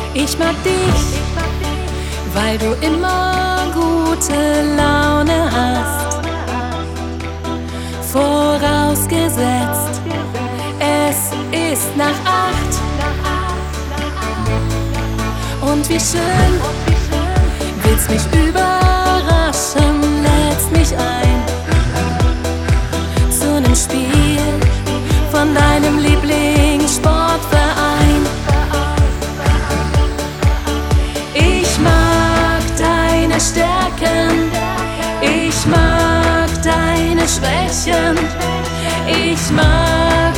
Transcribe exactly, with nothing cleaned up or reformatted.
Ich mag dich, weil du immer gute Laune hast. Vorausgesetzt, es ist nach acht. Und wie schön, willst mich überraschen, lädst mich ein zu nem Spiel von deinem Lieblingssportverein. Ich mag deine Stärken, ich mag deine Schwächen, ich mag